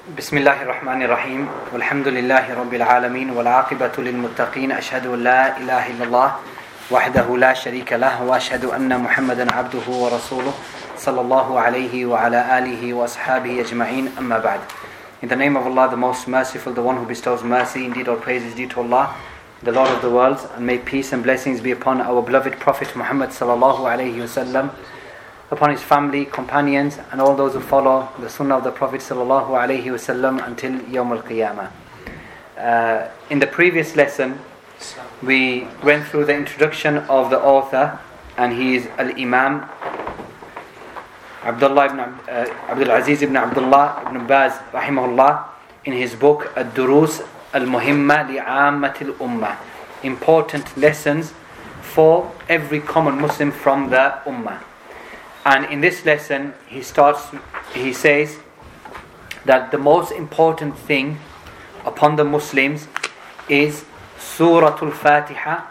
بسم الله الرحمن الرحيم والحمد لله رب العالمين والعاقبة للمتقين أشهد أن لا إله إلا الله وحده لا شريك له وأشهد أن محمدا عبده ورسوله صلى الله عليه وعلى آله وأصحابه أجمعين أما بعد. In the name of Allah, the most merciful, the one who bestows mercy, indeed all praise is due to Allah, the Lord of the worlds, and may peace and blessings be upon our beloved Prophet Muhammad sallallahu alayhi wasallam, upon his family, companions, and all those who follow the sunnah of the Prophet sallallahu alaihi wasallam until Yawm al-Qiyamah. In the previous lesson, we went through the introduction of the author, and he is Al-Imam Abdul Aziz ibn Abdullah ibn Baz rahimahullah, in his book Ad-Durus al-Muhimma li'ammat al-Ummah, important lessons for every common Muslim from the Ummah. And in this lesson, he says that the most important thing upon the Muslims is Suratul Fatiha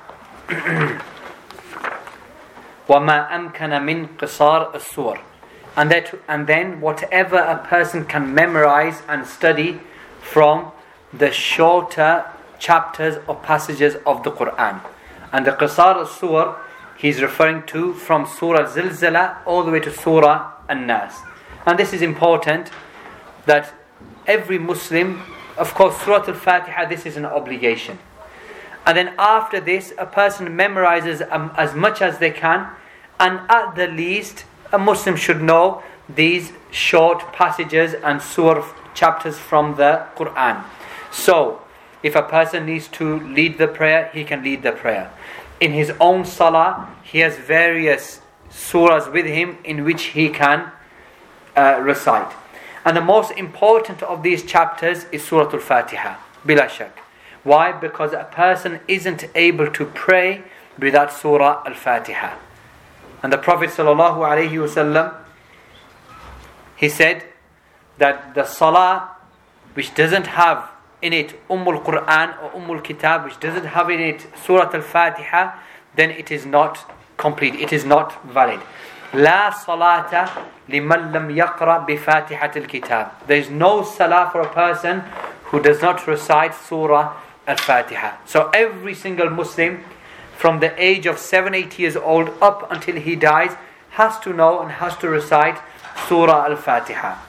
وَمَا أَمْكَنَ مِنْ قِصَارِ السُّورِ, and then whatever a person can memorize and study from the shorter chapters or passages of the Quran. And the Qisar al-Sur, he's referring to from Surah Zilzala all the way to Surah An-Nas. And this is important, that every Muslim, of course, Surah Al-Fatiha, this is an obligation. And then after this, a person memorizes as much as they can, and at the least, a Muslim should know these short passages and surah chapters from the Quran. So, if a person needs to lead the prayer, he can lead the prayer. In his own salah, he has various surahs with him in which he can recite. And the most important of these chapters is Surah Al-Fatiha, bila shak. Why? Because a person isn't able to pray without Surah Al-Fatiha. And the Prophet ﷺ, he said that the salah which doesn't have in it Quran or Kitab, which doesn't have in it Surah Al-Fatiha, then it is not complete, it is not valid. La salata liman lam yaqra bi Fatihatil Kitab. There is no salah for a person who does not recite Surah Al-Fatiha. So every single Muslim from the age of 7-8 years old up until he dies has to know and has to recite Surah Al-Fatiha.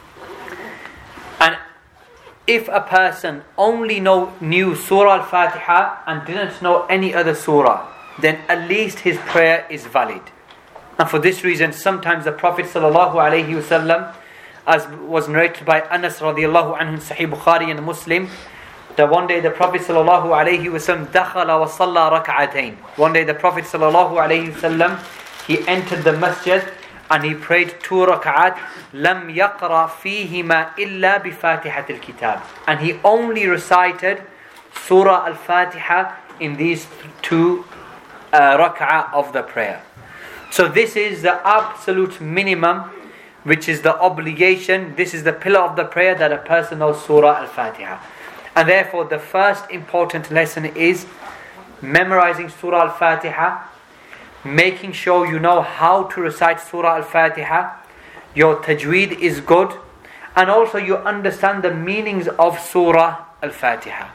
And if a person only knew Surah Al-Fatiha and didn't know any other surah, then at least his prayer is valid. And for this reason, sometimes the Prophet ﷺ, as was narrated by Anas radiallahu anhu in Sahih Bukhari and Muslim, that one day the Prophet ﷺ dakhala wa salla rak'atayn. One day the Prophet ﷺ, he entered the masjid and he prayed 2 rak'at, lam yaqra fihima illa bi Fatihatil Kitab, and he only recited Surah Al-Fatiha in these 2 rak'ah of the prayer. So this is the absolute minimum, which is the obligation. This is the pillar of the prayer, that a person knows Surah Al-Fatiha. And therefore the first important lesson is memorizing Surah Al-Fatiha, making sure you know how to recite Surah Al-Fatiha, your tajweed is good, and also you understand the meanings of Surah Al-Fatiha.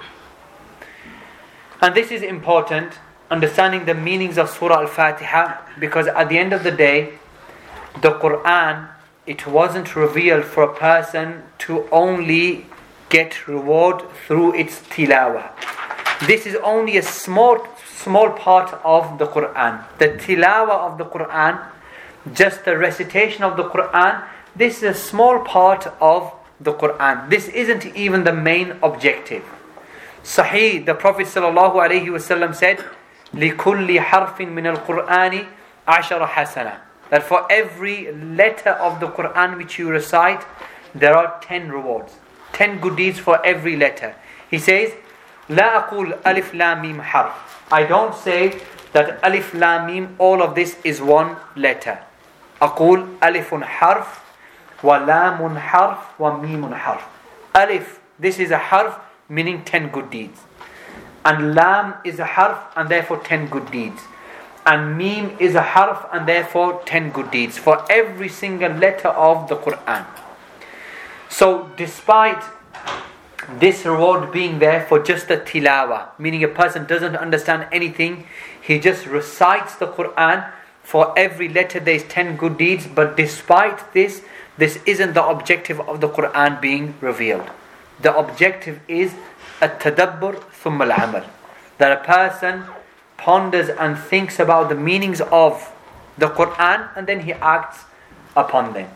And this is important, understanding the meanings of Surah Al-Fatiha, because at the end of the day, the Quran, it wasn't revealed for a person to only get reward through its tilawah. This is only a small part of the Quran. The tilawah of the Quran, just the recitation of the Quran, this is a small part of the Quran. This isn't even the main objective. Sahih, the Prophet ﷺ said, لِكُلِّ حَرْفٍ مِنَ الْقُرْآنِ عَشَرَ حَسَنَةً, that for every letter of the Quran which you recite, there are 10 rewards, 10 good deeds for every letter. He says, لا أقول ألف لام ميم حرف. I don't say that alif lam mim, all of this is one letter. أقول ألف حرف ولام حرف وميم حرف. Alif, this is a harf, meaning 10 good deeds. And lam is a harf, and therefore 10 good deeds. And mim is a harf, and therefore 10 good deeds for every single letter of the Quran. So despite this reward being there for just the tilawa, meaning a person doesn't understand anything, he just recites the Quran. For every letter there is 10 good deeds, but despite this isn't the objective of the Quran being revealed. The objective is at-tadabbur thumma al-amal, that a person ponders and thinks about the meanings of the Quran and then he acts upon them.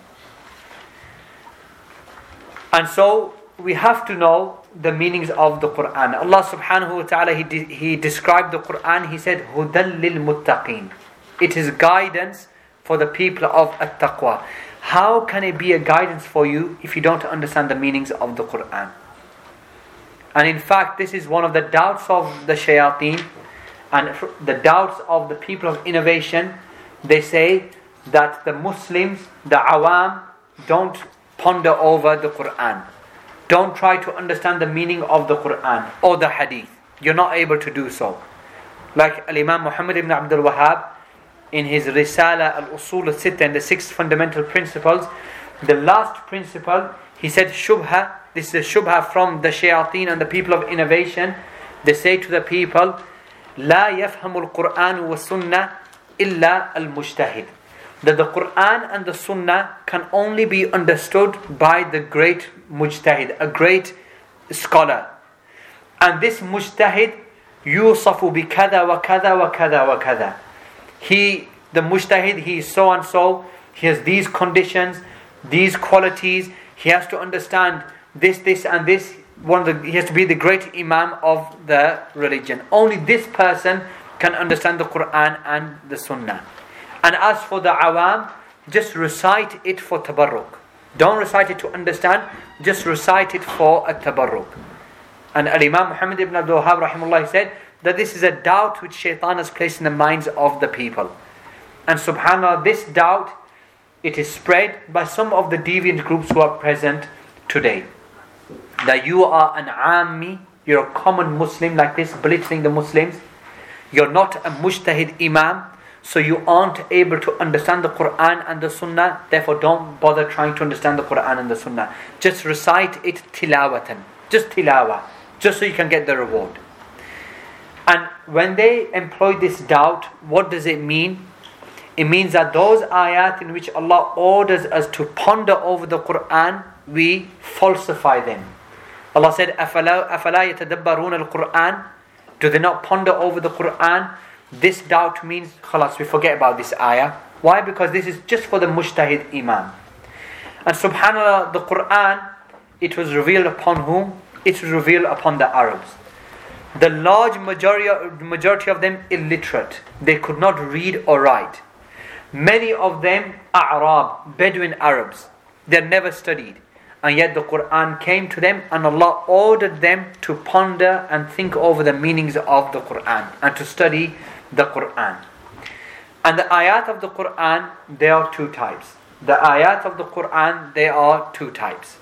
And so we have to know the meanings of the Quran. Allah subhanahu wa ta'ala, He described the Quran, He said, هُدًى لِلْمُتَّقِينَ. It is guidance for the people of at-taqwa. How can it be a guidance for you if you don't understand the meanings of the Quran? And in fact, this is one of the doubts of the shayateen and the doubts of the people of innovation. They say that the Muslims, the awam, don't ponder over the Quran. Don't try to understand the meaning of the Quran or the hadith. You're not able to do so. Like Imam Muhammad ibn Abdul Wahhab, in his Risala al-Usul al-Sitta, and the 6 fundamental principles, the last principle, he said shubha. This is a shubha from the shayateen and the people of innovation. They say to the people, لا يفهم القرآن والسنة إلا المجتهد. That the Quran and the Sunnah can only be understood by the great mujtahid, a great scholar. And this mujtahid, يوصف بكذا وكذا وكذا وكذا. The mujtahid, he is so and so, he has these conditions, these qualities, he has to understand this and this. He has to be the great imam of the religion. Only this person can understand the Quran and the Sunnah. And as for the awam, just recite it for tabarruk. Don't recite it to understand, just recite it for a tabarruk. And Imam Muhammad ibn Abdul Wahhab rahimahullah said that this is a doubt which shaitan has placed in the minds of the people. And subhanAllah, this doubt, it is spread by some of the deviant groups who are present today. That you are an ammi, you're a common Muslim like this, belittling the Muslims. You're not a mujtahid imam, so you aren't able to understand the Quran and the Sunnah. Therefore don't bother trying to understand the Quran and the Sunnah. Just recite it tilawatan, just tilawa, just so you can get the reward. And when they employ this doubt, what does it mean? It means that those ayat in which Allah orders us to ponder over the Quran, we falsify them. Allah said, أَفَلَا يَتَدَبَّرُونَ الْقُرْآنِ. Do they not ponder over the Quran? This doubt means, khalas, we forget about this ayah. Why? Because this is just for the mujtahid imam. And subhanAllah, the Quran, it was revealed upon whom? It was revealed upon the Arabs. The large majority of them illiterate. They could not read or write. Many of them A'rab, Bedouin Arabs. They had never studied. And yet the Quran came to them and Allah ordered them to ponder and think over the meanings of the Quran and to study the Quran. And the ayat of the Quran, there are 2 types. The ayat of the Quran, there are 2 types.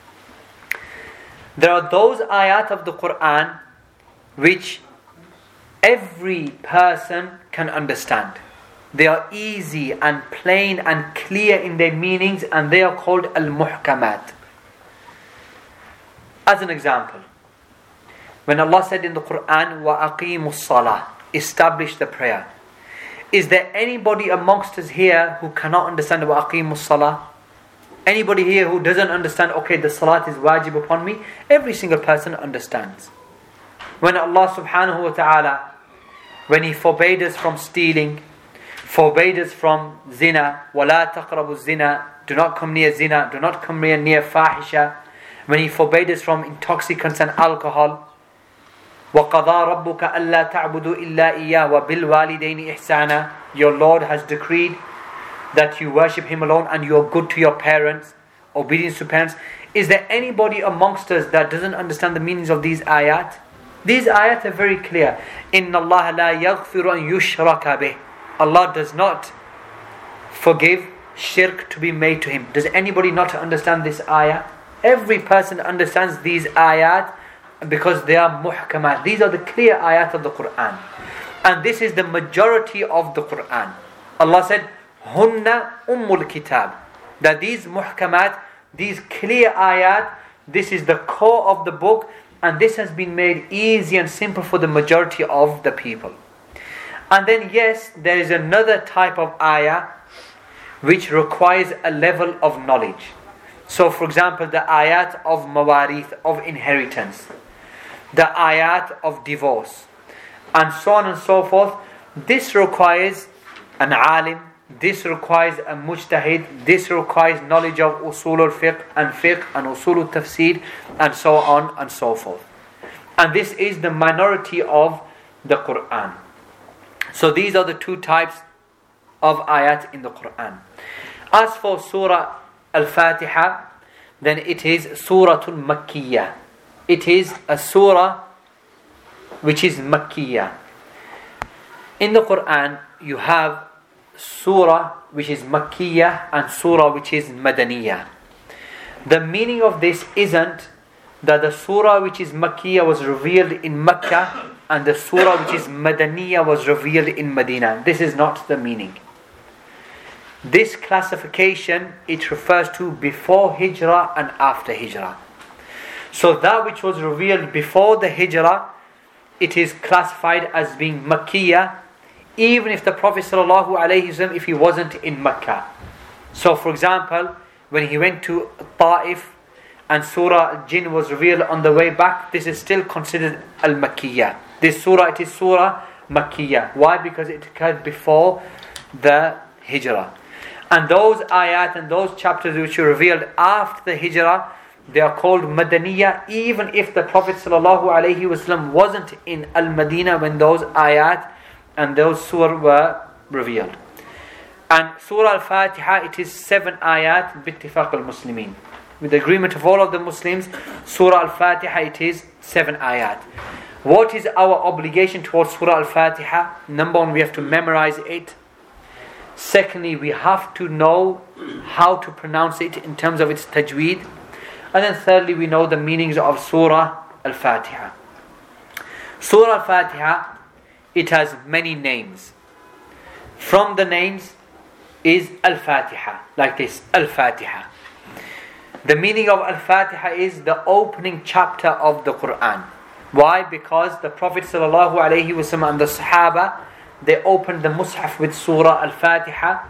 There are those ayat of the Quran which every person can understand. They are easy and plain and clear in their meanings, and they are called al-muhkamat. As an example, when Allah said in the Quran, وَأَقِيمُوا الصَّلَاةِ, establish the prayer. Is there anybody amongst us here who cannot understand وَأَقِيمُوا الصَّلَاةِ? Anybody here who doesn't understand, okay, the salat is wajib upon me? Every single person understands. When Allah subhanahu wa ta'ala, when He forbade us from stealing, forbade us from zina, وَلَا تَقْرَبُوا الزِّنَا, do not come near zina, do not come near fahisha. When He forbade us from intoxicants and alcohol, وَقَضَى رَبُّكَ أَلَّا تَعْبُدُوا إِلَّا إِيَّاهُ وَبِالْوَالِدَيْنِ إِحْسَانًا. Your Lord has decreed that you worship Him alone and you are good to your parents, obedience to parents. Is there anybody amongst us that doesn't understand the meanings of these ayat? These ayat are very clear. إِنَّ اللَّهَ لَا يَغْفِرُ أَن يُشْرَكَ بِهِ. Allah does not forgive shirk to be made to Him. Does anybody not understand this ayah? Every person understands these ayat because they are muhkamat. These are the clear ayat of the Quran. And this is the majority of the Quran. Allah said, Hunna ummul kitab. That these muhkamat, these clear ayat, this is the core of the book, and this has been made easy and simple for the majority of the people. And then yes, there is another type of ayah which requires a level of knowledge. So for example, the ayat of mawarith, of inheritance, the ayat of divorce, and so on and so forth. This requires an alim, this requires a mujtahid, this requires knowledge of usul al-fiqh and usul al-tafsir, and so on and so forth. And this is the minority of the Quran. So these are the two types of ayat in the Quran. As for Surah Al-Fatiha, then it is Suratul Makkiyah. It is a surah which is Makkiyah. In the Quran, you have surah which is Makkiyah and surah which is Madaniyah. The meaning of this isn't that the surah which is Makkiyah was revealed in Mecca and the surah which is Madaniyah was revealed in Medina. This is not the meaning. This classification, it refers to before Hijrah and after Hijrah. So that which was revealed before the Hijrah, it is classified as being Makkiyah, even if the Prophet ﷺ, if he wasn't in Mecca. So for example, when he went to Ta'if and Surah Al-Jinn was revealed on the way back, this is still considered Al-Makkiyah. This surah, it is Surah Makkiyah. Why? Because it occurred before the Hijrah. And those ayat and those chapters which were revealed after the Hijrah, they are called Madaniyah, even if the Prophet ﷺ wasn't in Al-Madinah when those ayat and those surah were revealed. And Surah Al-Fatiha, it is 7 ayat bittifaq al-Muslimin. With the agreement of all of the Muslims, Surah Al-Fatiha, it is 7 ayat. What is our obligation towards Surah Al-Fatiha? Number one, we have to memorize it. Secondly, we have to know how to pronounce it in terms of its tajweed. And then thirdly, we know the meanings of Surah Al-Fatiha. Surah Al-Fatiha, it has many names. From the names is Al-Fatiha, like this, Al-Fatiha. The meaning of Al-Fatiha is the opening chapter of the Quran. Why? Because the Prophet ﷺ and the Sahaba, they opened the Mus'haf with Surah Al-Fatiha.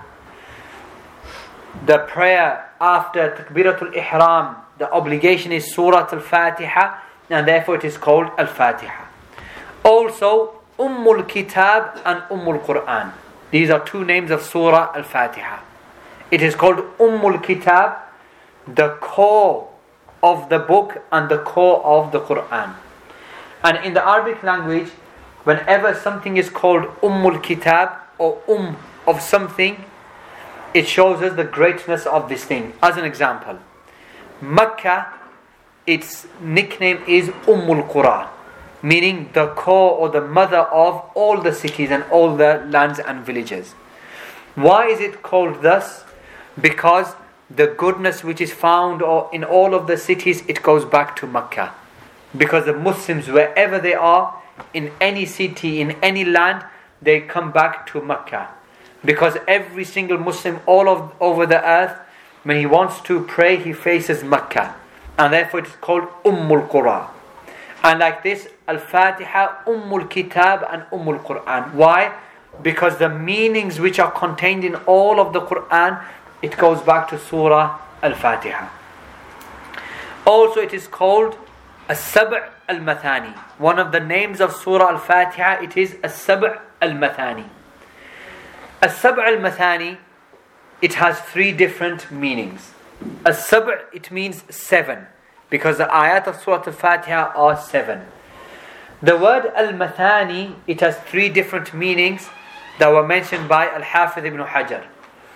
The prayer after Takbiratul Ihram, the obligation is Surah Al-Fatiha, and therefore it is called Al-Fatiha. Also, Ummul Kitab and Ummul Quran. These are two names of Surah Al-Fatiha. It is called Ummul Kitab, the core of the book and the core of the Quran. And in the Arabic language, whenever something is called Ummul Kitab or of something, it shows us the greatness of this thing. As an example, Makkah, its nickname is Ummul Qura, meaning the core or the mother of all the cities and all the lands and villages. Why is it called thus? Because the goodness which is found in all of the cities, it goes back to Makkah. Because the Muslims, wherever they are, in any city, in any land, they come back to Makkah. Because every single Muslim over the earth, when he wants to pray, he faces Makkah. And therefore it is called Ummul Qura. And like this, Al-Fatiha, Ummul Kitab and Ummul Quran. Why? Because the meanings which are contained in all of the Quran, it goes back to Surah Al-Fatiha. Also it is called As-Sab' Al-Mathani. One of the names of Surah Al-Fatiha, it is As-Sab' Al-Mathani. As-Sab' Al-Mathani, it has 3 different meanings. As-Sab', it means 7, because the ayat of Surah Al-Fatiha are 7. The word Al-Mathani, it has 3 different meanings that were mentioned by Al-Hafidh ibn Hajar.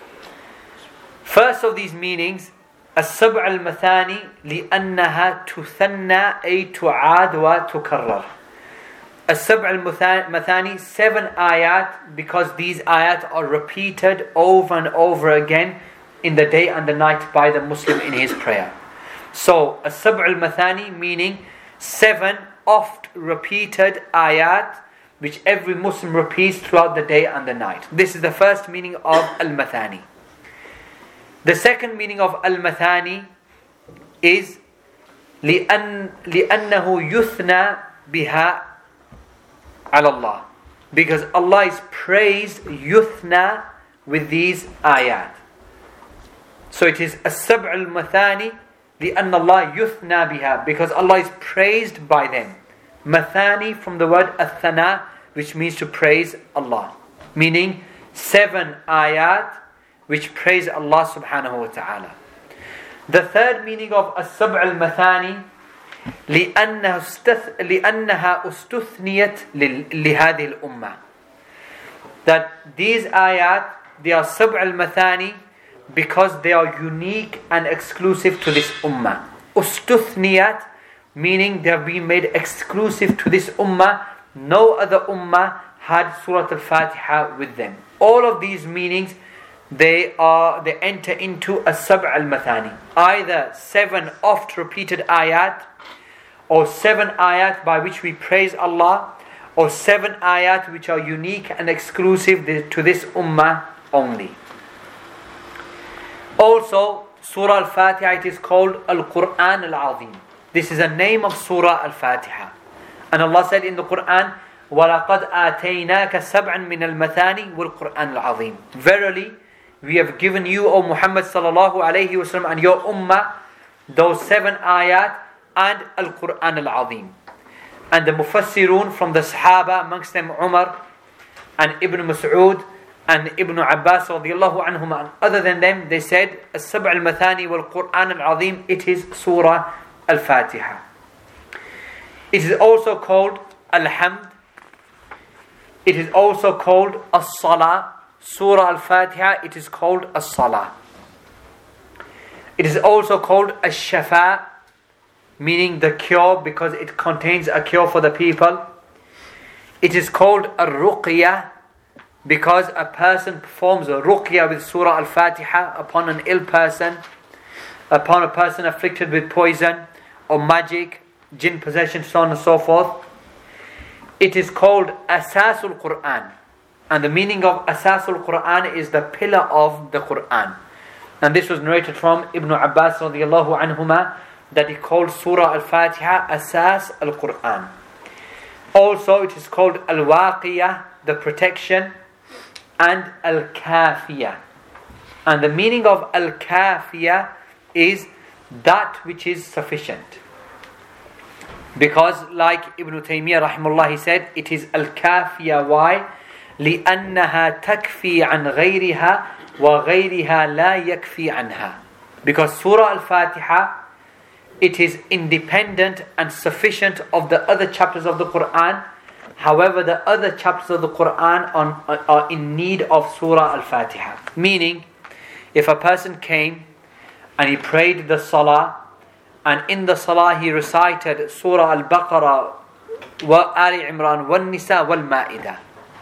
First of these meanings, As-Sab' Al-Mathani لأنها تثنى أي تعاد وتكرر. As-Sab' Al-Mathani, 7 ayat, because these ayat are repeated over and over again in the day and the night by the Muslim in his prayer. So, As-Sab' Al-Mathani meaning 7 oft repeated ayat which every Muslim repeats throughout the day and the night. This is the first meaning of Al-Mathani. The second meaning of Al-Mathani, is لأنه يثنى بها على الله, because Allah is praised yuthna with these ayat. So it is السبع المثاني لأن الله يثنى بها, because Allah is praised by them. Mathani from the word athana, which means to praise Allah, meaning 7 ayat which praise Allah subhanahu wa ta'ala. The third meaning of السبع المثاني لأنها استثنيت لهذه الأمة, that these ayat, they are سبع المثاني because they are unique and exclusive to this ummah. Ustuthniat, meaning they have been made exclusive to this ummah. No other ummah had Surah Al-Fatiha with them. All of these meanings, they enter into a sab' al-mathani. Either 7 oft repeated ayat, or 7 ayat by which we praise Allah, or 7 ayat which are unique and exclusive to this ummah only. Also, Surah Al-Fatiha, it is called Al-Quran Al-Azim. This is a name of Surah Al-Fatiha. And Allah said in the Quran, وَلَقَدْ آتَيْنَاكَ سَبْعًا مِنَ الْمَثَانِ وَالْقُرْآنِ الْعَظِيمِ. Verily, we have given you, O Muhammad sallallahu alayhi wa sallam, and your ummah, those 7 ayat and Al-Quran Al-Azim. And the Mufassirun from the Sahaba, amongst them Umar and Ibn Mas'ud and Ibn Abbas radiyallahu anhuma, and other than them, they said As-Sab' al-Mathani wal-Quran al-Azim, it is Surah Al-Fatiha. It is also called Al-Hamd. It is also called As-Salah. Surah Al-Fatiha, it is called As-Salah. It is also called Ash-Shafa, meaning the cure, because it contains a cure for the people. It is called Ar-Ruqyah, because a person performs a ruqyah with Surah Al-Fatiha upon an ill person, upon a person afflicted with poison or magic, jinn possession, so on and so forth. It is called Asasul Quran, and the meaning of Asasul Quran is the pillar of the Quran. And this was narrated from Ibn Abbas radiyallahu anhuma, that he called Surah Al-Fatiha Asas Al-Quran. Also, it is called Al-Waqiyah, the protection, and Al-Kafiyah. And the meaning of Al-Kafiyah is that which is sufficient. Because like Ibn Taymiyyah rahimahullah, he said, it is Al-Kafiyah. Why? لِأَنَّهَا تَكْفِي عَنْ غَيْرِهَا وَغَيْرِهَا لَا يَكْفِي عَنْهَا. Because Surah Al-Fatiha, it is independent and sufficient of the other chapters of the Quran. However, the other chapters of the Quran are in need of Surah Al-Fatiha. Meaning, if a person came and he prayed the Salah, and in the Salah he recited Surah Al-Baqarah, wa Ali Imran, wa Nisa, wal Ma'idah.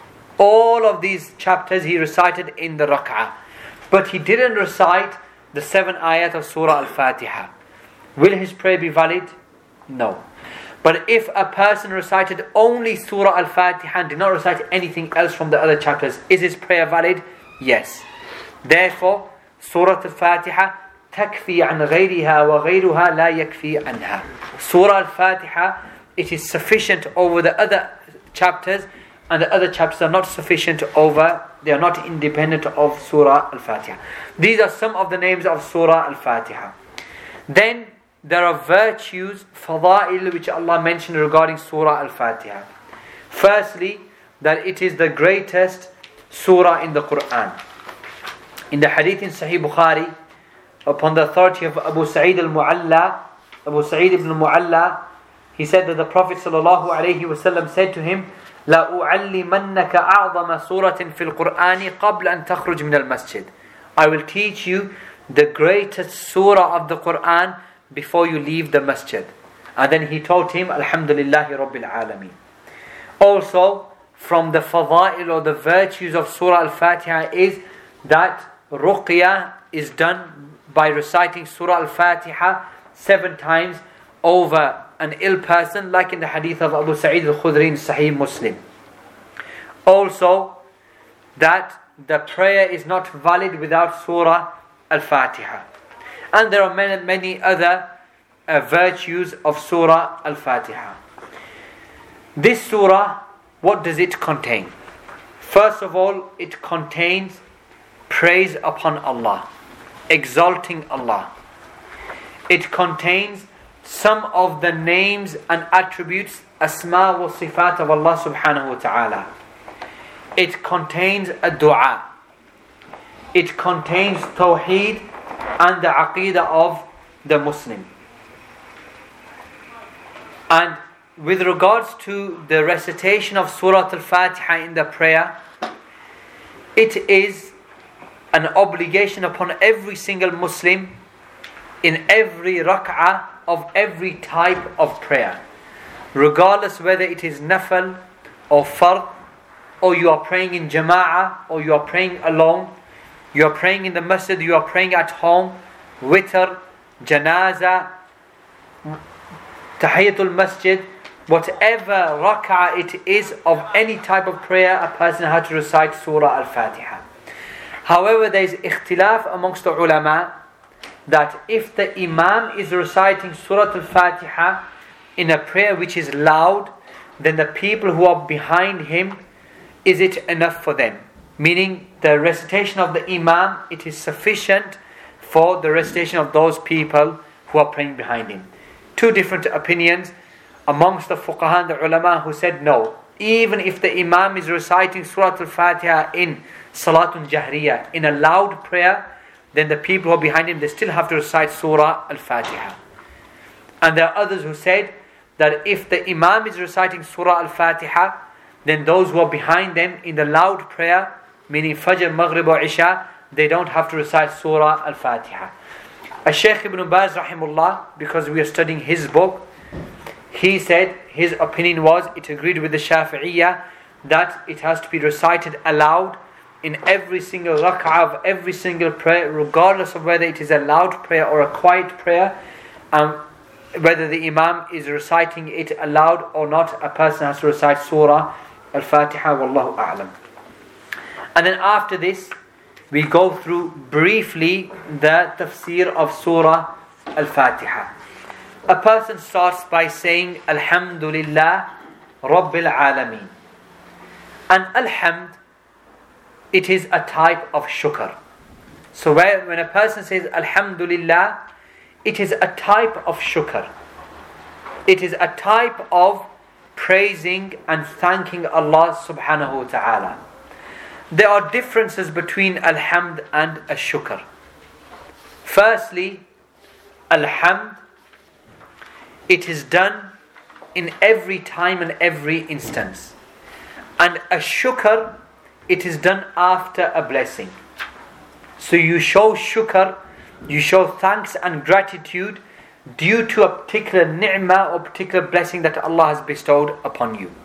All of these chapters he recited in the Rak'ah. But he didn't recite the 7 ayat of Surah Al-Fatiha. Will his prayer be valid? No. But if a person recited only Surah Al-Fatiha and did not recite anything else from the other chapters, is his prayer valid? Yes. Therefore, Surah Al-Fatiha تكفي عن غيرها وغيرها لا يكفي عنها. Surah Al-Fatiha, it is sufficient over the other chapters, and the other chapters are not sufficient over, they are not independent of Surah Al-Fatiha. These are some of the names of Surah Al-Fatiha. Then there are virtues, fada'il, which Allah mentioned regarding Surah Al-Fatiha. Firstly, that it is the greatest surah in the Quran. In the hadith in Sahih Bukhari, upon the authority of Abu Sa'id al-Mu'alla, Abu Sa'id ibn al-Mu'alla, he said that the Prophet sallallahu alayhi wasallam said to him, لا أعلمنك أعظم سورة في القرآن قبل أن تخرج من المسجد. I will teach you the greatest surah of the Quran before you leave the masjid. And then he told him, Alhamdulillahi Rabbil Alameen. Also, from the fada'il or the virtues of Surah Al-Fatiha is that ruqyah is done by reciting Surah Al-Fatiha 7 times over an ill person, like in the hadith of Abu Sa'id al-Khudri in Sahih Muslim. Also, that the prayer is not valid without Surah Al-Fatiha. And there are many other virtues of Surah Al-Fatiha. This surah, what does it contain? First of all, it contains praise upon Allah, exalting Allah. It contains some of the names and attributes, asma wa sifat of Allah subhanahu wa ta'ala. It contains a dua. It contains tawheed and the aqidah of the Muslim. And with regards to the recitation of Surah Al-Fatiha in the prayer, it is an obligation upon every single Muslim in every rak'ah of every type of prayer, regardless whether it is nafal or fard, or you are praying in jama'ah, or you are praying alone, you are praying in the masjid, you are praying at home, witr, janaza, tahiyatul masjid, whatever rak'ah it is of any type of prayer, a person has to recite Surah Al-Fatiha. However, there is ikhtilaf amongst the ulama that if the imam is reciting Surah Al-Fatiha in a prayer which is loud, then the people who are behind him, is it enough for them? Meaning the recitation of the imam, it is sufficient for the recitation of those people who are praying behind him. Two different opinions amongst the fuqaha and the ulama who said no. Even if the imam is reciting Surah Al-Fatiha in Salatun Jahriyah, in a loud prayer, then the people who are behind him, they still have to recite Surah Al-Fatiha. And there are others who said that if the imam is reciting Surah Al-Fatiha, then those who are behind them in the loud prayer, meaning Fajr, Maghrib or Isha, they don't have to recite Surah Al-Fatiha. Shaykh Ibn Baz rahimullah, because we are studying his book, he said his opinion was, it agreed with the Shafi'iyah, that it has to be recited aloud in every single rak'ah of every single prayer, regardless of whether it is a loud prayer or a quiet prayer, whether the imam is reciting it aloud or not, a person has to recite Surah Al-Fatiha, wallahu a'lam. And then after this, we go through briefly the tafsir of Surah Al-Fatiha. A person starts by saying Alhamdulillah Rabbil Alameen. And Alhamd, it is a type of shukr. So when a person says Alhamdulillah, it is a type of shukr. It is a type of praising and thanking Allah subhanahu wa ta'ala. There are differences between Alhamd and Ash-Shukr. Firstly, Alhamd, it is done in every time and every instance. And Ash-Shukr, it is done after a blessing. So you show shukr, you show thanks and gratitude due to a particular ni'mah or particular blessing that Allah has bestowed upon you.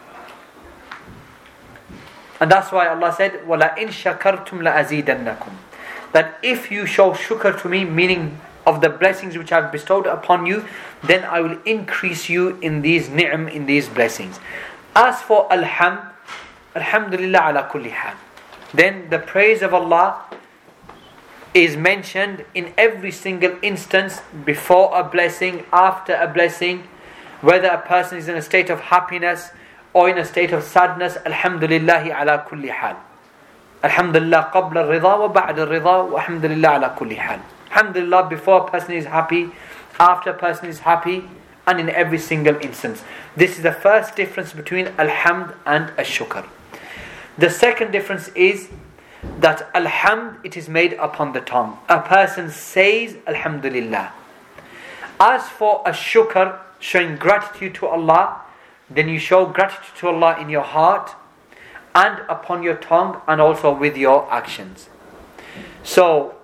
And that's why Allah said, وَلَئِن شَكَرْتُمْ لَأَزِيدَنَّكُمْ. That if you show shukr to me, meaning of the blessings which I have bestowed upon you, then I will increase you in these ni'am, in these blessings. As for alhamd, alhamdulillah ala kulli hal. Then the praise of Allah is mentioned in every single instance, before a blessing, after a blessing, whether a person is in a state of happiness or in a state of sadness, alhamdulillahi ala kulli hal. Alhamdulillah qabla al-ridha wa ba'da al-ridha wa alhamdulillah ala kulli hal. Alhamdulillah before a person is happy, after a person is happy, and in every single instance. This is the first difference between alhamd and ash-shukr. The second difference is that alhamd, it is made upon the tongue. A person says alhamdulillah. As for ash-shukr, showing gratitude to Allah, then you show gratitude to Allah in your heart and upon your tongue and also with your actions. So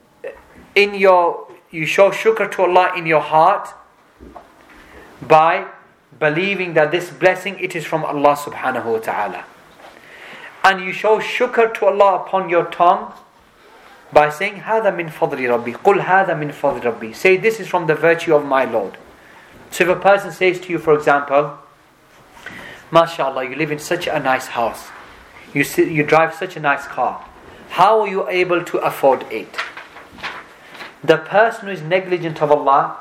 you show shukr to Allah in your heart by believing that this blessing, it is from Allah subhanahu wa ta'ala. And you show shukr to Allah upon your tongue by saying هذا من فضل ربي قل هذا من فضل ربي. Say, this is from the virtue of my Lord. So if a person says to you, for example, MashaAllah, you live in such a nice house, you drive such a nice car, how are you able to afford it? The person who is negligent of Allah,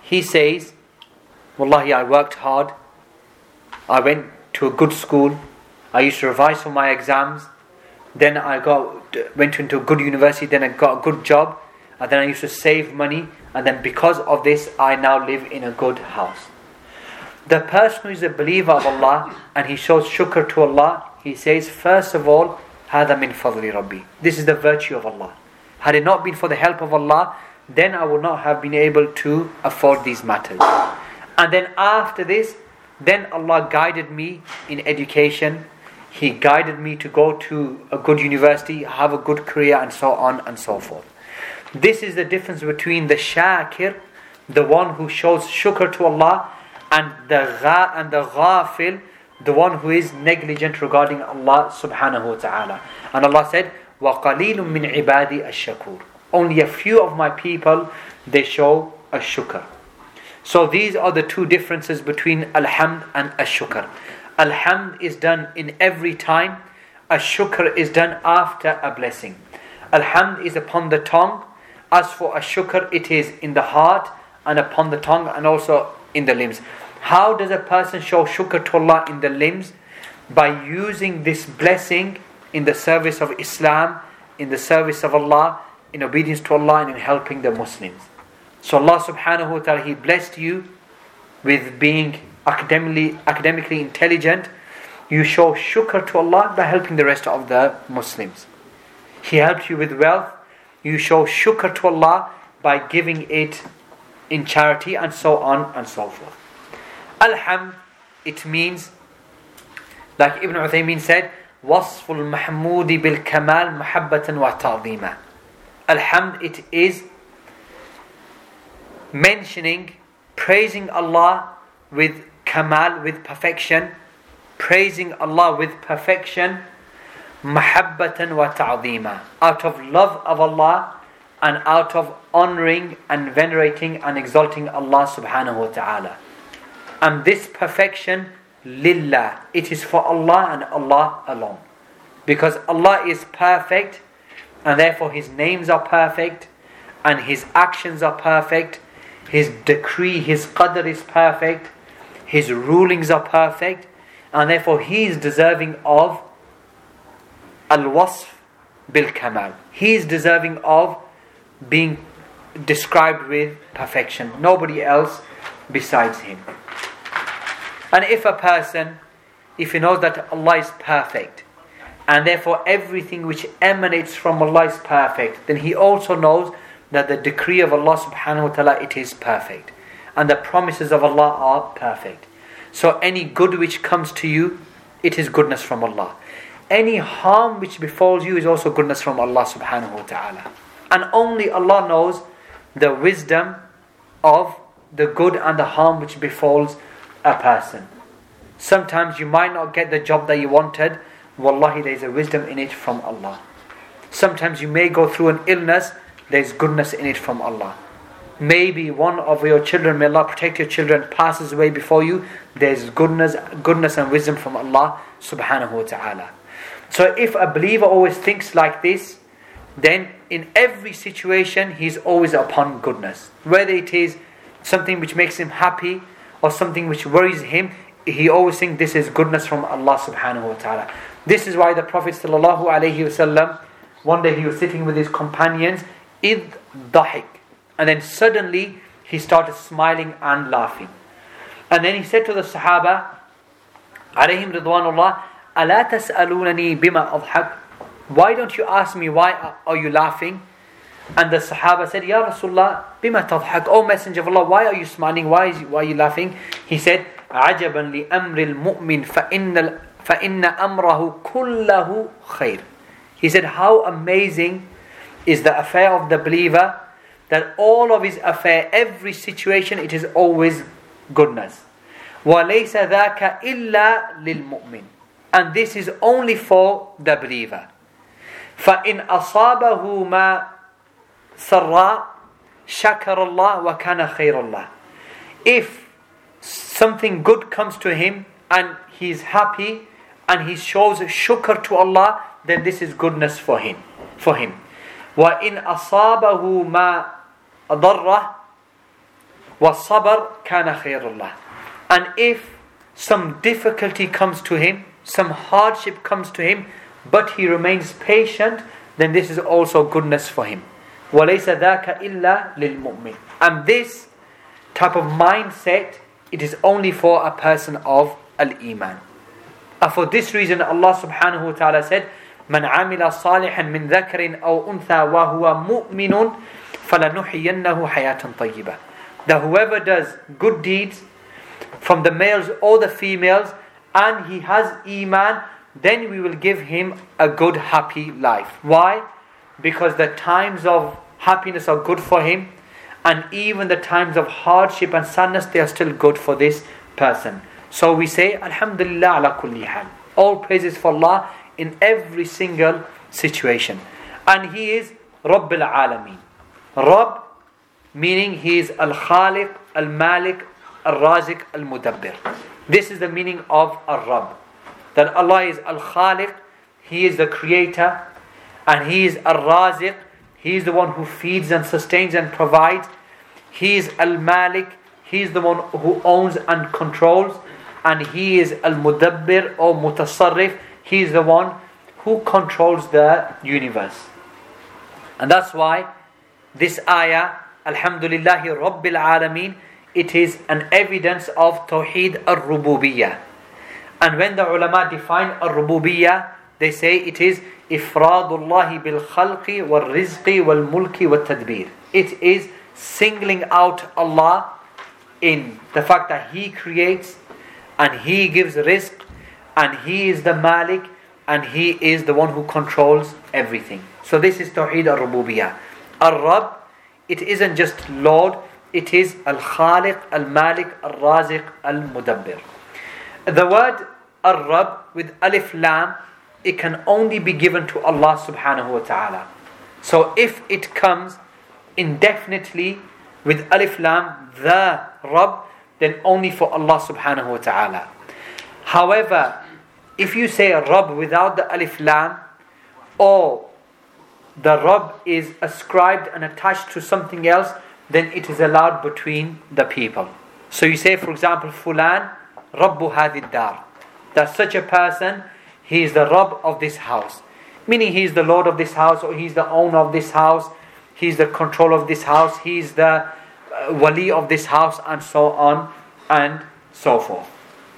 he says, Wallahi, I worked hard, I went to a good school, I used to revise for my exams, then I went into a good university, then I got a good job, and then I used to save money, and then because of this I now live in a good house. The person who is a believer of Allah and he shows shukr to Allah, he says, first of all, هذا من فضل ربي. This is the virtue of Allah. Had it not been for the help of Allah, then I would not have been able to afford these matters. And then after this, then Allah guided me in education. He guided me to go to a good university, have a good career, and so on and so forth. This is the difference between the shakir, the one who shows shukr to Allah, and the ghafil, the one who is negligent regarding Allah subhanahu wa ta'ala. And Allah said, وَقَلِيلٌ مِّنْ عِبَادِي الشَّكُورِ. Only a few of my people, they show a shukr. So these are the two differences between alhamd and ash-shukr. Alhamd is done in every time. Ash-shukr is done after a blessing. Alhamd is upon the tongue. As for ash-shukr, it is in the heart and upon the tongue and also in the limbs. How does a person show shukr to Allah in the limbs? By using this blessing in the service of Islam, in the service of Allah, in obedience to Allah, and in helping the Muslims. So Allah subhanahu wa ta'ala, He blessed you with being academically intelligent. You show shukr to Allah by helping the rest of the Muslims. He helped you with wealth. You show shukr to Allah by giving it in charity, and so on and so forth. Alhamd, it means, like Ibn Uthaymeen said, وَصْفُ الْمَحْمُودِ بِالْكَمَالِ مَحَبَّةً وَتَعْظِيمًا. Alhamd, it is mentioning, praising Allah with kamal, with perfection, praising Allah with perfection, mahabbatan wa ta'zeema, out of love of Allah and out of honoring and venerating and exalting Allah subhanahu wa ta'ala. And this perfection, lillah, it is for Allah and Allah alone. Because Allah is perfect, and therefore His names are perfect, and His actions are perfect, His decree, His qadr is perfect, His rulings are perfect, and therefore He is deserving of al-wasf bil-kamal. He is deserving of being described with perfection. Nobody else besides Him. And if a person, if he knows that Allah is perfect, and therefore everything which emanates from Allah is perfect, then he also knows that the decree of Allah subhanahu wa ta'ala, it is perfect. And the promises of Allah are perfect. So any good which comes to you, it is goodness from Allah. Any harm which befalls you is also goodness from Allah subhanahu wa ta'ala. And only Allah knows the wisdom of the good and the harm which befalls a person. Sometimes you might not get the job that you wanted. Wallahi, there is a wisdom in it from Allah. Sometimes you may go through an illness. There is goodness in it from Allah. Maybe one of your children, may Allah protect your children, passes away before you. There is goodness and wisdom from Allah subhanahu wa ta'ala. So if a believer always thinks like this, then in every situation he's always upon goodness. Whether it is something which makes him happy or something which worries him, he always thinks this is goodness from Allah subhanahu wa ta'ala. This is why the Prophet sallallahu alaihi wasallam, one day he was sitting with his companions, إِذْ ضَحِكْ, and then suddenly he started smiling and laughing. And then he said to the Sahaba, alayhim ridwanullah, أَلَا تَسْأَلُونَنِي بِمَا أَضْحَكْ, why don't you ask me why are you laughing? And the Sahaba said, Ya Rasulullah, بِمَا تَضْحَكْ, O Messenger of Allah, why are you smiling? Why are you laughing? He said, عَجَبًا لِأَمْرِ الْمُؤْمِنِ فَإِنَّ أَمْرَهُ كُلَّهُ خَيْرٌ. He said, how amazing is the affair of the believer, that all of his affair, every situation, it is always goodness. وَلَيْسَ ذَاكَ إِلَّا لِلْمُؤْمِنِ, and this is only for the believer. فَإِنْ أَصَابَهُ مَا سَرَّى شَكَرَ اللَّهُ وَكَانَ خَيْرَ اللَّهِ. If something good comes to him and he is happy and he shows shukr to Allah, then this is goodness for him. وَإِنْ أَصَابَهُ مَا ضَرَّهُ وَالصَّبْرُ كَانَ خَيْرُ اللَّهِ. And if some difficulty comes to him, some hardship comes to him, but he remains patient, then this is also goodness for him. وَلَيْسَ ذَاكَ إِلَّا لِلْمُؤْمِنِ. And this type of mindset, it is only for a person of al-Iman. And for this reason, Allah subhanahu wa ta'ala said, مَنْ عَمِلَ صَالِحًا مِنْ ذَكَرٍ أَوْ أُنْثَى وَهُوَ مُؤْمِنٌ فَلَنُحْيِيَنَّهُ حَيَاةً طَيِّبَةً. That whoever does good deeds from the males or the females, and he has Iman, then we will give him a good, happy life. Why? Because the times of happiness are good for him, and even the times of hardship and sadness, they are still good for this person. So we say, Alhamdulillah ala kulli hal. All praises for Allah in every single situation. And He is Rabbil Alameen. Rabb, meaning He is Al-Khaliq, Al-Malik, Al-Razik, Al-Mudabbir. This is the meaning of Al-Rabb. That Allah is Al-Khaliq, He is the creator, and He is Al-Razik, He is the one who feeds and sustains and provides. He is Al-Malik, He is the one who owns and controls, and He is Al-Mudabbir or Mutasarrif, He is the one who controls the universe. And that's why this ayah, Alhamdulillahi Rabbil Alameen, it is an evidence of Tawheed al-Rububiyyah. And when the ulama define al-Rububiyyah, they say it is Ifradullahi bil-Khalqi wal-Rizqi wal-Mulki wal-Tadbir. It is singling out Allah in the fact that He creates and He gives rizq, and He is the Malik, and He is the one who controls everything. So this is Tawheed al-Rububiyyah. Al-Rabb, it isn't just Lord, it is Al-Khaliq, Al-Malik, Al-Raziq, Al-Mudabbir. The word Al-Rabb with Alif Lam, it can only be given to Allah subhanahu wa ta'ala. So if it comes indefinitely with Alif Lam, the Rabb, then only for Allah subhanahu wa ta'ala. However, if you say Rabb without the Alif Lam, or the Rabb is ascribed and attached to something else, then it is allowed between the people. So you say, for example, Fulan, Rabbu hadid dar. That such a person, he is the Rabb of this house. Meaning he is the Lord of this house, or he is the owner of this house, he is the controller of this house, he is the wali of this house, and so on and so forth.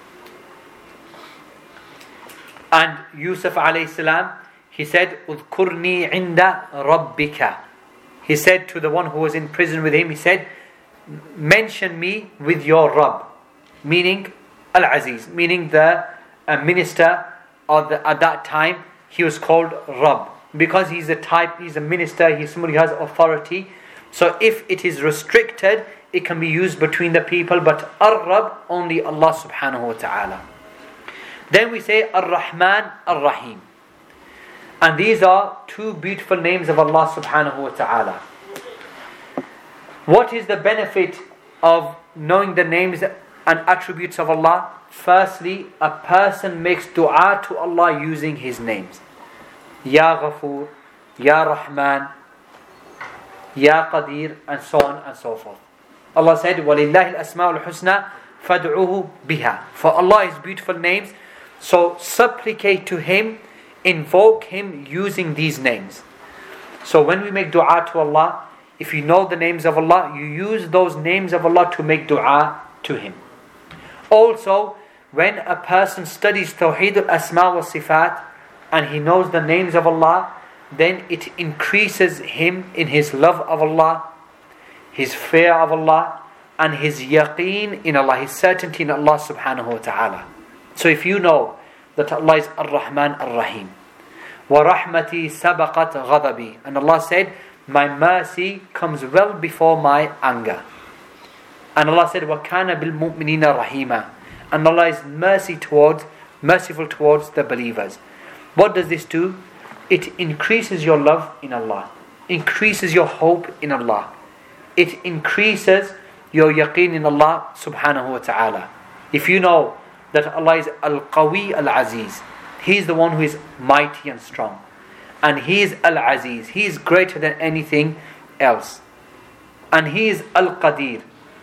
And Yusuf alayhi salam, he said, Udkurni inda rabbika. He said to the one who was in prison with him, he said, mention me with your Rabb. Meaning Al-Aziz, meaning the minister at that time, he was called Rabb. Because he's a type, he's a minister, he's somebody who has authority. So if it is restricted, it can be used between the people, but Ar-Rabb, only Allah subhanahu wa ta'ala. Then we say Ar-Rahman, Ar-Rahim. And these are two beautiful names of Allah subhanahu wa ta'ala. What is the benefit of knowing the names and attributes of Allah? Firstly, a person makes dua to Allah using His names. Ya Ghafoor, Ya Rahman, Ya Qadir, and so on and so forth. Allah said, وَلِلَّهِ الْأَسْمَاءُ الْحُسْنَى فَادْعُوهُ بِهَا. For Allah His beautiful names, so supplicate to Him, invoke Him using these names. So when we make dua to Allah, if you know the names of Allah, you use those names of Allah to make dua to Him. Also, when a person studies Tawheed al-Asma wa Sifat, and he knows the names of Allah, then it increases him in his love of Allah, his fear of Allah, and his yaqeen in Allah, his certainty in Allah subhanahu wa ta'ala. So if you know that Allah is Ar-Rahman Ar-Rahim, وَرَحْمَتِي سَبَقَتْ غَضَبِي, and Allah said, my mercy comes well before my anger. And Allah said, وَكَانَ بِالْمُؤْمِنِينَ رَحِيمًا, and Allah is merciful towards the believers. What does this do? It increases your love in Allah, increases your hope in Allah, it increases your yaqeen in Allah subhanahu wa ta'ala. If you know that Allah is Al-Qawi Al-Aziz, He is the one who is mighty and strong, and He is Al-Aziz, He is greater than anything else, and He is Al-Qadir,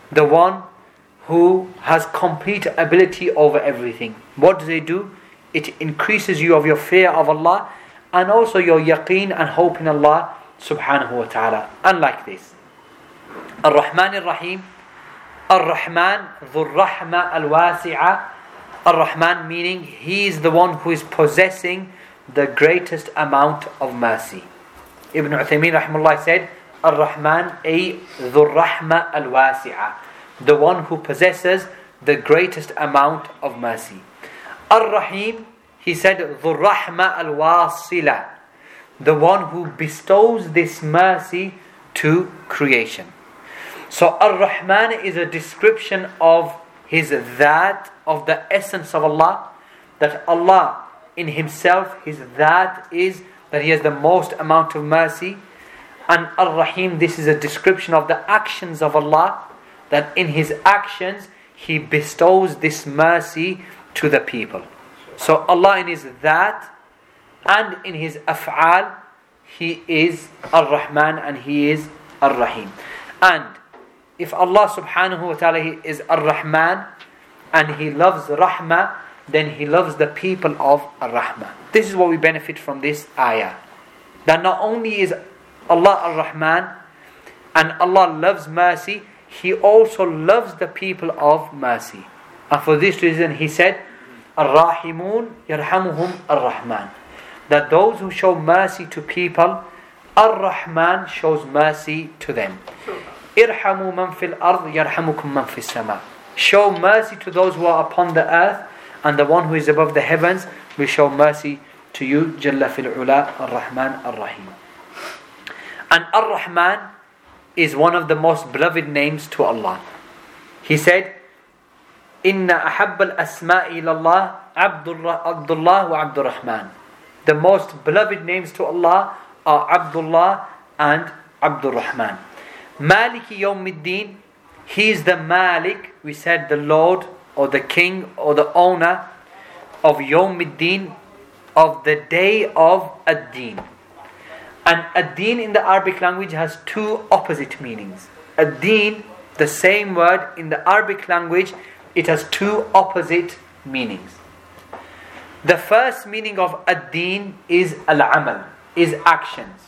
the one who has complete ability over everything. What does it do? It increases you of your fear of Allah and also your yaqeen and hope in Allah subhanahu wa ta'ala. Unlike this. Ar-Rahman Ar-Rahim. Ar-Rahman, Dhur Rahma Al-Wasi'a. Ar-Rahman meaning He is the one who is possessing the greatest amount of mercy. Ibn Uthaymeen rahimahullah said, Ar-Rahman ay Dhur Rahma Al-Wasi'a. The one who possesses the greatest amount of mercy. Ar-Rahim, he said, Dhur Rahma Al-Wasila. The one who bestows this mercy to creation. So Ar-Rahman is a description of His That, of the essence of Allah, that Allah in Himself, His That is that He has the most amount of mercy. And Ar-Rahim, this is a description of the actions of Allah, that in His actions He bestows this mercy to the people. So Allah in His That and in His Af'al, He is Ar-Rahman and He is Ar-Rahim. And if Allah subhanahu wa ta'ala is Ar-Rahman and He loves Rahmah, then He loves the people of Ar-Rahmah. This is what we benefit from this ayah. That not only is Allah Ar-Rahman and Allah loves mercy, He also loves the people of mercy. And for this reason He said, Ar-Rahimun yarhamuhum Ar-Rahman. That those who show mercy to people, Ar-Rahman shows mercy to them. Irhamu man fil ard yarhamukum man fis sama. Show mercy to those who are upon the earth, and the one who is above the heavens will show mercy to you. Jalla fil ula Ar-Rahman Ar-Rahim. And Ar-Rahman is one of the most beloved names to Allah. He said, Inna ahabba al-asma'i ilallah Abdullah wa Abdurrahman. The most beloved names to Allah are Abdullah and Abdurrahman. Maliki Yawmiddin, He is the Malik, we said the Lord or the King or the owner of Yawmiddin, of the day of Ad-Din. And Ad-Din in the Arabic language has two opposite meanings. Ad-Din, the same word in the Arabic language, it has two opposite meanings. The first meaning of Ad-Din is Al-Amal, is actions.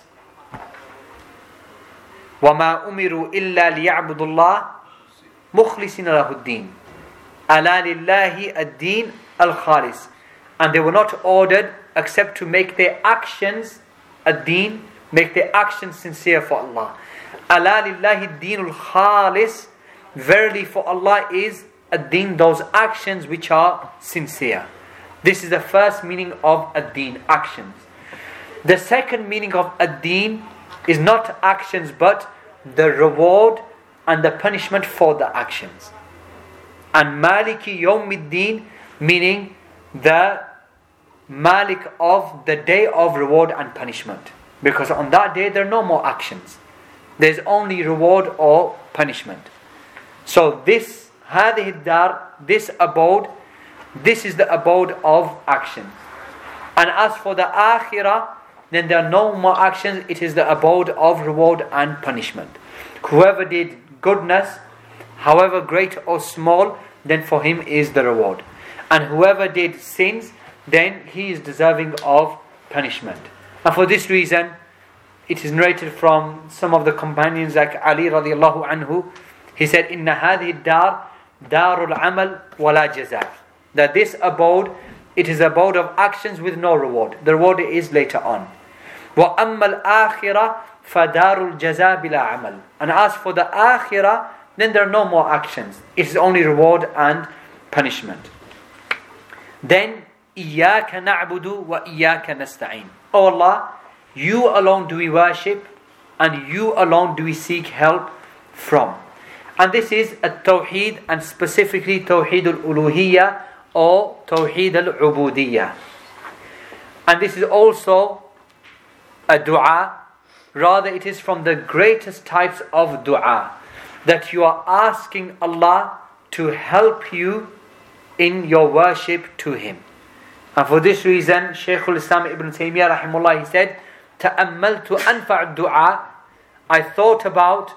وَمَا أُمِرُوا إِلَّا لِيَعْبُدُوا اللَّهِ مُخْلِصِينَ لَهُ الدِّينَ أَلَا لِلَّهِ الدِّينَ الْخَالِصِ. And they were not ordered except to make their actions ad-din, make their actions sincere for Allah. أَلَا لِلَّهِ الدِّينُ الْخَالِصِ. Verily for Allah is ad-din, those actions which are sincere. This is the first meaning of ad-din, actions. The second meaning of ad-din is not actions but the reward and the punishment for the actions. And Maliki Yawmiddin meaning the Malik of the day of reward and punishment. Because on that day there are no more actions. There's only reward or punishment. So this هذه الدار, this abode, this is the abode of action. And as for the akhirah, then there are no more actions. It is the abode of reward and punishment. Whoever did goodness, however great or small, then for him is the reward. And whoever did sins, then he is deserving of punishment. And for this reason, it is narrated from some of the companions like Ali radiallahu anhu. He said, Inna hadhi dar darul amal wala jaza. That this abode, it is abode of actions with no reward. The reward is later on. Wa ammal akhirah fadarul jaza bila amal. And as for the akhirah, then there are no more actions. It is only reward and punishment. Then iyyaka na'budu wa iyyaka nasta'in. O Allah, you alone do we worship and you alone do we seek help from. And this is at-tawheed, and specifically tawheed al-uluhiyyah or tawheed al-ubudiyyah. And this is also a dua. Rather, it is from the greatest types of dua, that you are asking Allah to help you in your worship to Him. And for this reason, Shaykh al-Islam Ibn Taymiyyah rahimahullah, he said, تَأَمَّلْتُ أَنْفَعُ الدُّعَى. I thought about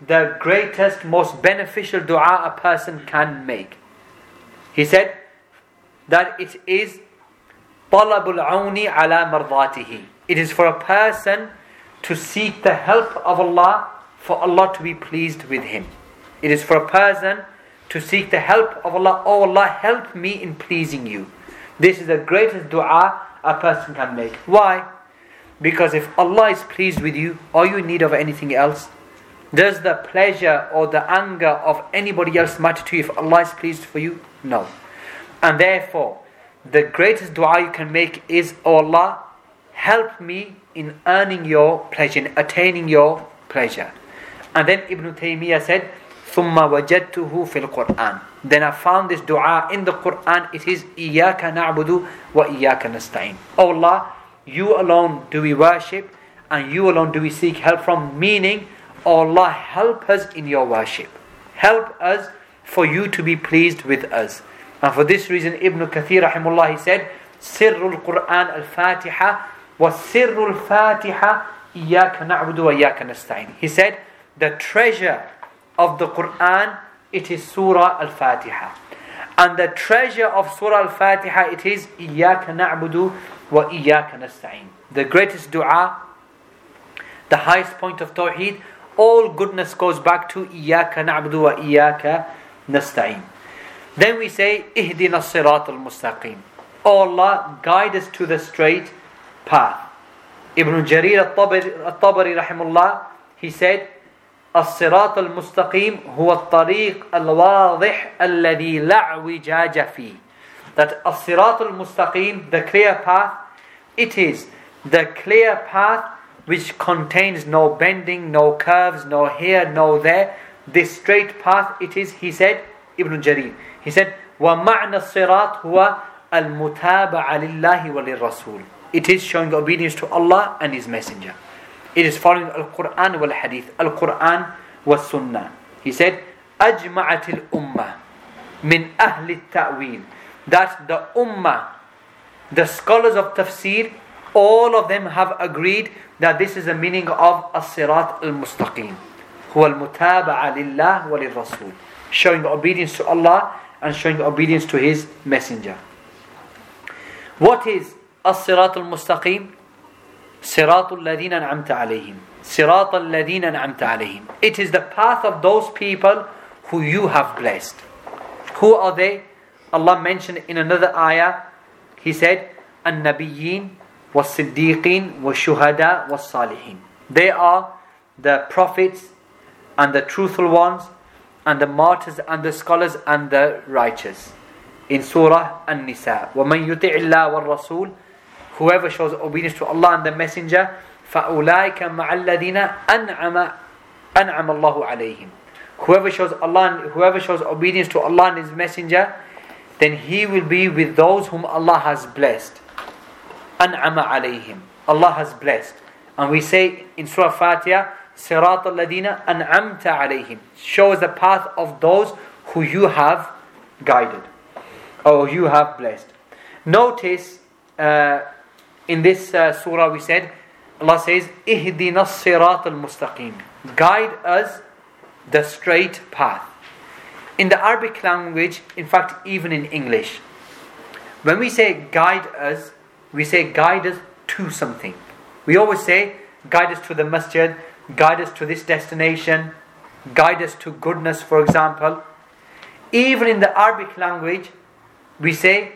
the greatest, most beneficial dua a person can make. He said that it is طَلَبُ الْعَوْنِ عَلَى مَرْضَاتِهِ. It is for a person to seek the help of Allah, for Allah to be pleased with him. It is for a person to seek the help of Allah. Oh Allah, help me in pleasing you. This is the greatest dua a person can make. Why? Because if Allah is pleased with you, are you in need of anything else? Does the pleasure or the anger of anybody else matter to you if Allah is pleased for you? No. And therefore, the greatest dua you can make is, Oh Allah, help me in earning your pleasure, in attaining your pleasure. And then Ibn Taymiyyah said, ثُمَّ وَجَدْتُهُ فِي الْقُرْآنِ. Then I found this dua in the Quran. It is إِيَّاكَ نَعْبُدُ وَإِيَّاكَ نَسْتَعِينُ. Oh Allah, you alone do we worship, and you alone do we seek help from. Meaning, oh Allah, help us in your worship. Help us for you to be pleased with us. And for this reason, Ibn Kathir rahimullah, he said, سِرُّ الْقُرْآنِ الْفَاتِحَةِ وَسِرُّ الْفَاتِحَةِ إِيَّاكَ نَعْبُدُ وَإِيَّاكَ نَسْتَعِينُ. He said, the treasure of the Quran, it is Surah Al-Fatiha. And the treasure of Surah Al-Fatiha, it is إِيَّاكَ نَعْبُدُ وَإِيَّاكَ نَسْتَعِينُ. The greatest dua, the highest point of Tawheed, all goodness goes back to إِيَّاكَ نَعْبُدُ وَإِيَّاكَ نَسْتَعِينُ. Then we say, اهدنا الصراط المستقيم. Oh Allah, guide us to the straight path. Ibn Jarir al-Tabari rahimullah, he said, الصراط المستقيم هو الطريق الواضح الذي لا اعوجاج فيه. That الصراط المستقيم, the clear path, it is the clear path which contains no bending, no curves, no here, no there. This straight path, it is, he said, Ibn Jarir, he said, وَمَعْنَى الصِّرَاطِ هُوَ الْمُتَابَعَ لِلَّهِ وَلِلرَّسُولِ. It is showing obedience to Allah and His Messenger. It is following Al-Quran wal-Hadith, Al-Quran was-Sunnah. He said, أَجْمَعَتِ الْأُمَّةِ مِنْ أَهْلِ التَّأْوِيلِ. That the Ummah, the scholars of Tafsir, all of them have agreed that this is the meaning of As-Sirat al-Mustaqim. هُوَ الْمُتَابَعَ لِلَّهِ وَلِلرَّسُولِ. Showing obedience to Allah and showing obedience to His Messenger. What is As-Sirat al-Mustaqim? صراط الذين أنعمت عليهم. صراط الذين أنعمت عليهم. It is the path of those people who you have blessed. Who are they? Allah mentioned in another ayah. He said, النبيين والصديقين والشهداء والصالحين. They are the prophets and the truthful ones and the martyrs and the scholars and the righteous. In Surah An-Nisa, وَمَنْ يُطِعِ اللَّهَ وَالرَّسُولِ. Whoever shows obedience to Allah and the Messenger, فَأُولَٰئِكَ مَعَ الَّذِينَ أَنْعَمَ اللَّهُ عَلَيْهِمْ. Whoever shows obedience to Allah and His Messenger, then he will be with those whom Allah has blessed. أَنْعَمَ عَلَيْهِمْ. Allah has blessed. And we say in Surah Fatiha, صِرَاطَ الَّذِينَ أَنْعَمْتَ عَلَيْهِمْ. Shows the path of those who you have guided, or you have blessed. Notice, in this surah we said, Allah says, اهدنا الصراط المستقيم. Guide us the straight path. In the Arabic language, in fact even in English, when we say guide us, we say guide us to something. We always say guide us to the masjid, guide us to this destination, guide us to goodness, for example. Even in the Arabic language, we say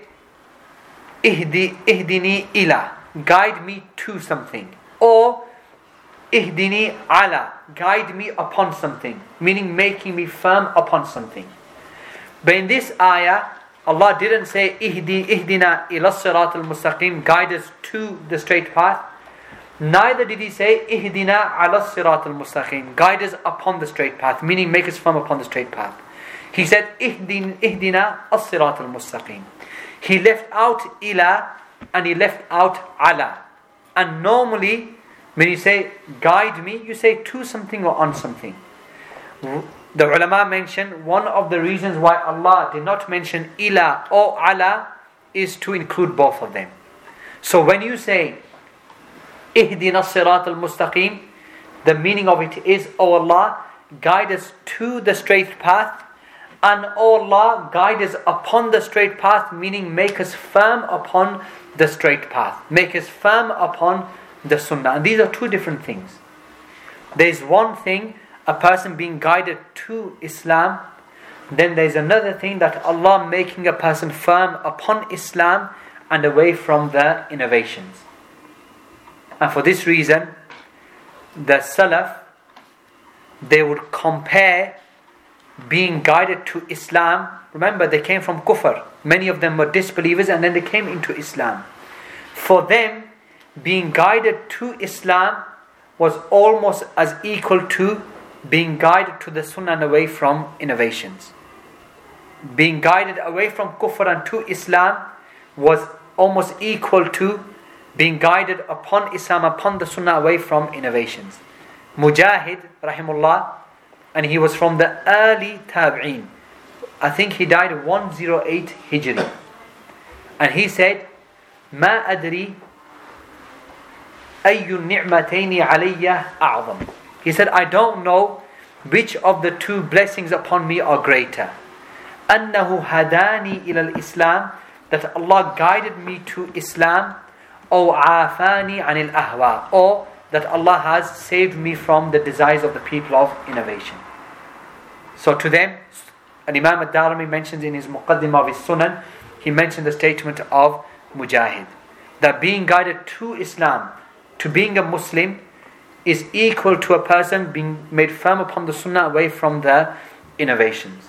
ihdini ila, guide me to something, or ihdini ala, guide me upon something, meaning making me firm upon something. But in this ayah, Allah didn't say ihdina ila sirat al-mustaqim, guide us to the straight path. Neither did He say ihdina ala sirat al-mustaqim, guide us upon the straight path, meaning make us firm upon the straight path. He said ihdina as-sirat al-mustaqim. He left out ila and he left out ala. And normally when you say guide me, you say to something or on something. The ulama mentioned one of the reasons why Allah did not mention ila or ala is to include both of them. So when you say ihdina as-sirat al-mustaqim, the meaning of it is, oh Allah, guide us to the straight path, and O Allah, guide us upon the straight path, meaning make us firm upon the straight path. Make us firm upon the sunnah. And these are two different things. There is one thing, a person being guided to Islam. Then there is another thing, that Allah making a person firm upon Islam and away from the innovations. And for this reason, the Salaf, they would compare being guided to Islam. Remember, they came from Kufr. Many of them were disbelievers and then they came into Islam. For them, being guided to Islam was almost as equal to being guided to the Sunnah and away from innovations. Being guided away from Kufr and to Islam was almost equal to being guided upon Islam, upon the Sunnah, away from innovations. Mujahid, rahimullah, and he was from the early Tabi'een. I think he died 108 Hijri. And he said, "Ma adri ayyu ni'matayni alayya a'zam." He said, I don't know which of the two blessings upon me are greater. أنه hadani ila al-Islam, that Allah guided me to Islam, or afani anil ahwa, or that Allah has saved me from the desires of the people of innovation. So to them, Imam al-Darimi mentions in his Muqaddimah of his Sunan, he mentioned the statement of Mujahid, that being guided to Islam, to being a Muslim, is equal to a person being made firm upon the Sunnah, away from the innovations.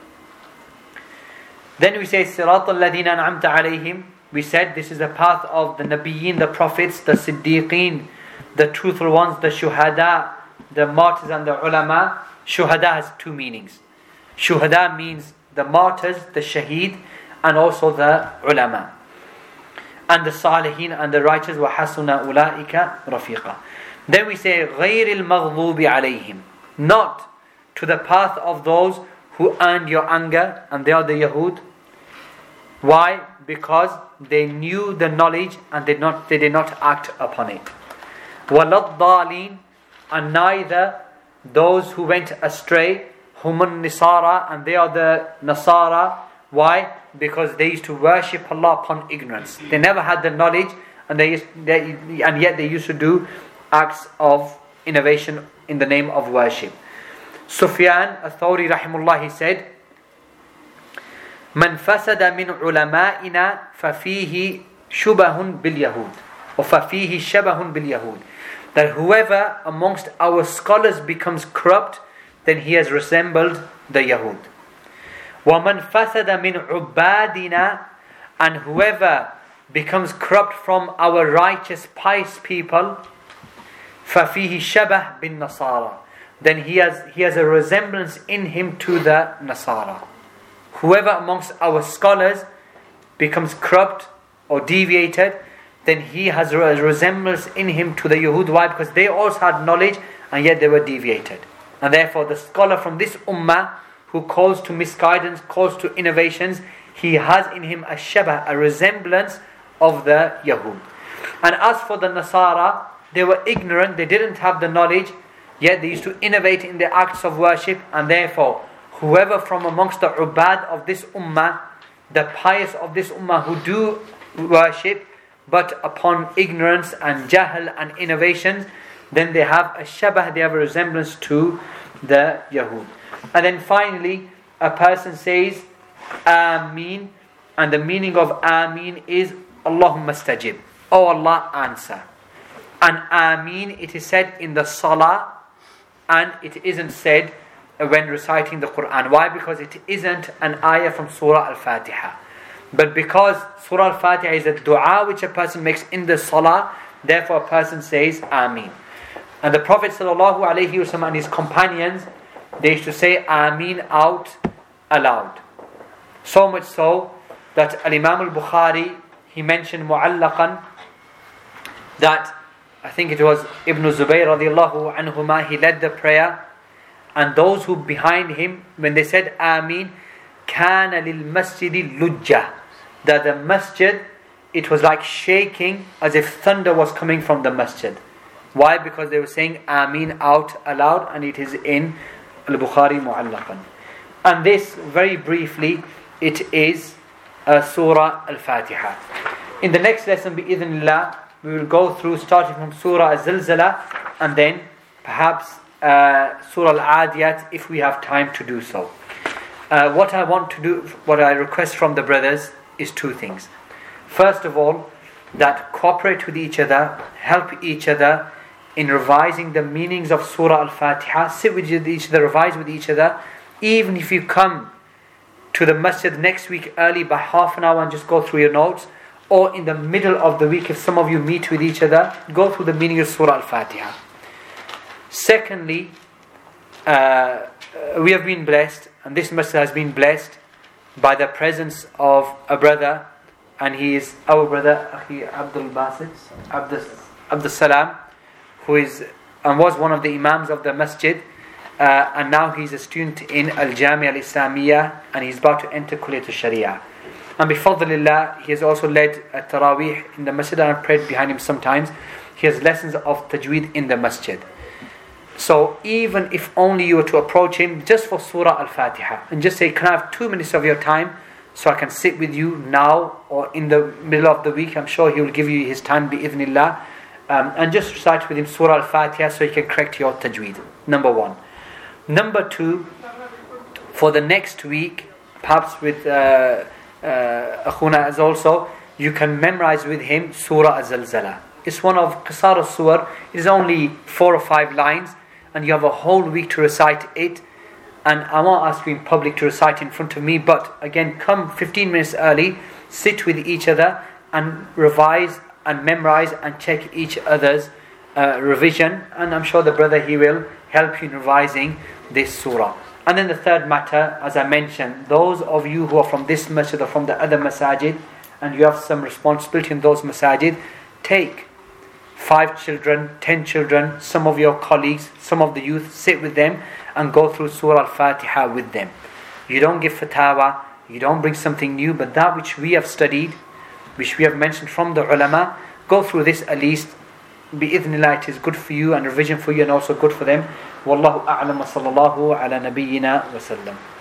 Then we say, Sirat al-Ladina an'amta alayhim. We said this is the path of the Nabiyyin, the Prophets, the Siddiqeen, the truthful ones, the Shuhada, the martyrs and the ulama. Shuhada has two meanings. Shuhada means the martyrs, the shaheed, and also the ulama. And the salihin and the righteous, وَحَسُنَ أُولَٰئِكَ رَفِيقًا. Then we say, غَيْرِ الْمَغْضُوبِ عَلَيْهِمْ. Not to the path of those who earned your anger, and they are the Yahud. Why? Because they knew the knowledge and they did not act upon it. وَلَا الضَّالِينَ. And neither those who went astray, humun nisara, and they are the Nasara. Why? Because they used to worship Allah upon ignorance. They never had the knowledge, and yet they used to do acts of innovation in the name of worship. Sufyan al-Thawri rahimullah, he said, "Man fasada min ulama'ina fafihi shubahun bil yahud, or fafihi shabahun bil yahud." That whoever amongst our scholars becomes corrupt, then he has resembled the Yahud. وَمَنْ فَسَدَ مِنْ عُبَادِنَا. And whoever becomes corrupt from our righteous, pious people, فَفِيهِ شَبَهْ بِالنَّصَارَى. Then he has a resemblance in him to the Nasara. Whoever amongst our scholars becomes corrupt or deviated, then he has a resemblance in him to the Yahud. Why? Because they also had knowledge and yet they were deviated. And therefore the scholar from this ummah who calls to misguidance, calls to innovations, he has in him a shabah, a resemblance of the Yahud. And as for the Nasara, they were ignorant, they didn't have the knowledge, yet they used to innovate in the acts of worship. And therefore whoever from amongst the ubad of this ummah, the pious of this ummah who do worship but upon ignorance and jahl and innovations, then they have a shabah, they have a resemblance to the Yahud. And then finally, a person says Ameen, and the meaning of Ameen is Allahumma stajib, oh Allah, answer. And Ameen, it is said in the Salah, and it isn't said when reciting the Quran. Why? Because it isn't an ayah from Surah Al-Fatiha. But because Surah Al-Fatiha is a dua which a person makes in the Salah, therefore a person says Ameen. And the Prophet ﷺ and his companions, they used to say Ameen out aloud. So much so that Al-Imam al-Bukhari, he mentioned mu'allaqan, that I think it was Ibn Zubayr radiallahu anhuma, he led the prayer, and those who behind him, when they said Ameen, kana lil masjidi lujjah, that the masjid, it was like shaking as if thunder was coming from the masjid. Why? Because they were saying Ameen out aloud, and it is in al-Bukhari mu'allaqan. And this, very briefly, it is Surah Al-Fatiha. In the next lesson, bi-idhnillah, we will go through starting from Surah Al-Zilzala and then perhaps Surah Al-Adiyat if we have time to do so. What I request from the brothers is two things. First of all, that cooperate with each other, help each other in revising the meanings of Surah Al-Fatiha, sit with each other, revise with each other. Even if you come to the masjid next week early by half an hour and just go through your notes, or in the middle of the week if some of you meet with each other, go through the meaning of Surah Al-Fatiha. Secondly, we have been blessed, and this masjid has been blessed by the presence of a brother, and he is our brother Akhi Abdul Basit Abdul Salam, who is and was one of the imams of the masjid, and now he's a student in Al-Jami Al-Islamiyah, and he's about to enter Kulliyat Al-Sharia. And bifadlillah, he has also led a Taraweeh in the masjid, and I've prayed behind him sometimes. He has lessons of Tajweed in the masjid. So even if only you were to approach him just for Surah Al-Fatiha and just say, can I have 2 minutes of your time so I can sit with you now or in the middle of the week? I'm sure he will give you his time bi-idhnillah, and just recite with him Surah Al-Fatiha so he can correct your Tajweed. Number one. Number two, for the next week, perhaps with Akhuna as also, you can memorize with him Surah Az-Zalzala. It's one of Qisar al-Suwar. It is only 4 or 5 lines, and you have a whole week to recite it. And I won't ask you in public to recite in front of me, but again, come 15 minutes early, sit with each other and revise and memorize and check each other's revision. And I'm sure the brother, he will help you in revising this surah. And then the third matter, as I mentioned, those of you who are from this masjid or from the other masajid, and you have some responsibility in those masajid, take 5 children, 10 children, some of your colleagues, some of the youth, sit with them and go through Surah Al-Fatiha with them. You don't give fatawa, you don't bring something new, but that which we have studied, which we have mentioned from the ulama, go through this at least. Bi-idhnillah, it is good for you and revision for you and also good for them. Wallahu a'lam wa sallallahu ala nabiyyina wa sallam.